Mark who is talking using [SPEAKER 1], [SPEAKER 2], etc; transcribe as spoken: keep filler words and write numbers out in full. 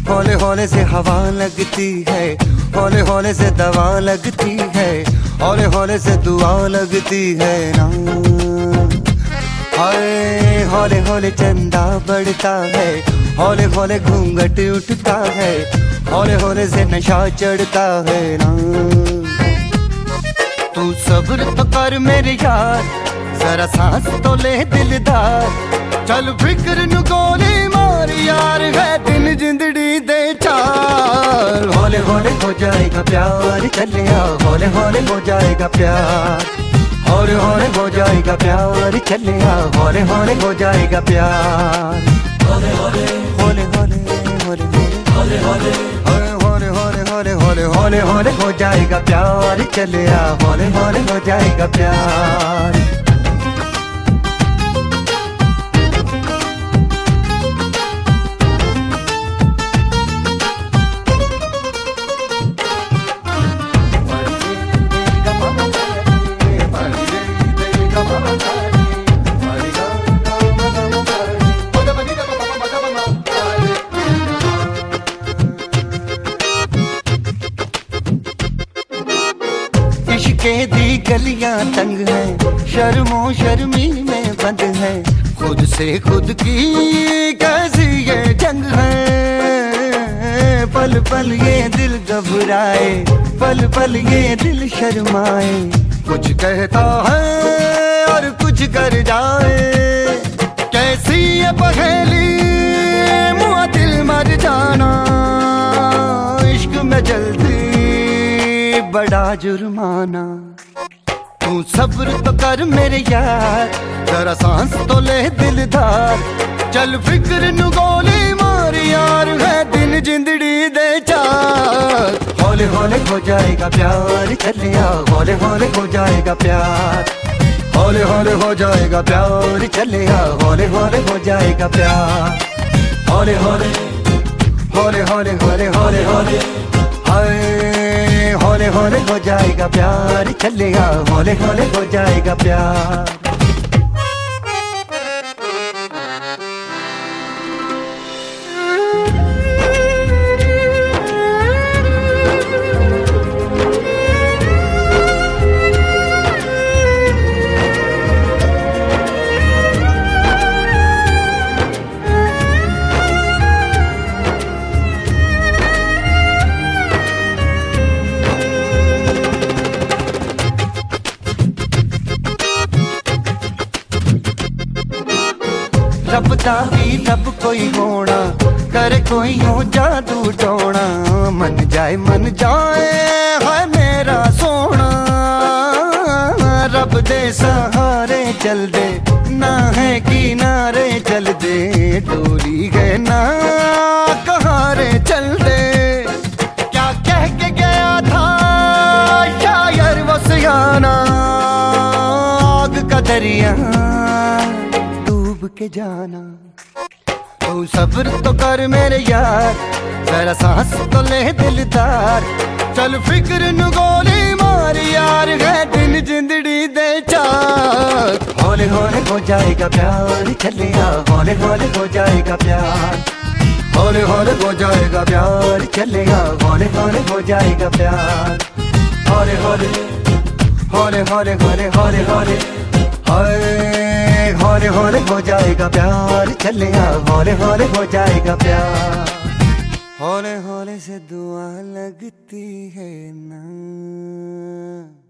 [SPEAKER 1] हौले हौले से हवा लगती है, हौले हौले से दवा लगती है, हौले हौले से दुआ लगती है ना। हाय हौले हौले चंदा बढ़ता है, हौले हौले घूंघट उठता है, हौले हौले से नशा चढ़ता है ना। तू सब्र तो कर मेरे यार, जरा सांस तो ले दिलदार, चल फिक्र नु गोली मार यार, है दिन जिंदड़ी दे चार। हौले हौले हो जाएगा प्यार, चलिया हौले हौले हो जाएगा प्यार, हौले हौले हो जाएगा प्यार, चलिया हौले हौले हो जाएगा प्यार। हौले हौले हौले हौले हौले हौले हौले हौले हौले हौले हौले हौले हौले हो जाएगा प्यार, चलिया हौले हौले हो जाएगा प्यार। इश्क़े दी गलियां तंग है, शर्मो शर्मी में बंद है, खुद से खुद की कैसी ये जंग है। पल पल ये दिल घबराए, पल पल ये दिल शर्माए, कुछ कहता है और कुछ कर जाए, कैसी ये पहेली मुआ दिल मर जाना। इश्क में जल्दी बड़ा जुर्माना, तू सब्र तो कर मेरे यार, जरा सांस तो ले दिलदार, चल फिक्र नु गोली मार यार, है दिन जिंदड़ी दे चार। हौले हौले हो जाएगा प्यार, चलिया हौले हौले हो जाएगा प्यार, हौले हौले हो जाएगा प्यार, चलिया हौले हौले हो जाएगा प्यार। हौले हौले हौले हौले हौले हौले हौले हाय हौले हौले हो जाएगा प्यार, चलेगा हौले हौले हो जाएगा प्यार। रब दा भी रब कोई होना, करे कोई हो जादू टोना, मन जाए मन जाए है मेरा सोना। रब दे सहारे चल दे, ना है किनारे चल दे, डोरी है ना कहारे चल दे। क्या कह के गया था शायर वो सियाना, आग का दरिया के जाना। तू सब्र तो कर मेरे यार, जरा सांस तो ले दिलदार, चल फिक्र नु गोली मार यार, है दिन जिंदड़ी दे चार। हौले हौले हो जाएगा प्यार, चलिया हौले हौले हो जाएगा प्यार, हौले हौले हो जाएगा प्यार, चलिया हौले हौले हो जाएगा प्यार। हौले हौले हौले हौले हौले हौले हौले हाय हौले हौले हो जाएगा प्यार, चलिया हौले हौले हो जाएगा प्यार। हौले हौले से दुआ लगती है ना।